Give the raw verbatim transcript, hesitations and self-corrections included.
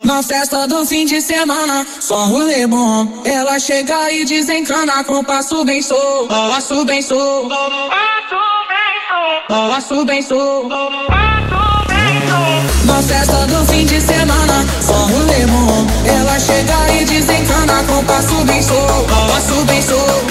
Na festa do fim de semana, só rolê bom. Ela chega e desencana com passo bem solto, passo bem solto, passo bem solto. Na festa do fim de semana, só rolê bom. Ela chega e desencana com passo bem solto, passo bem solto.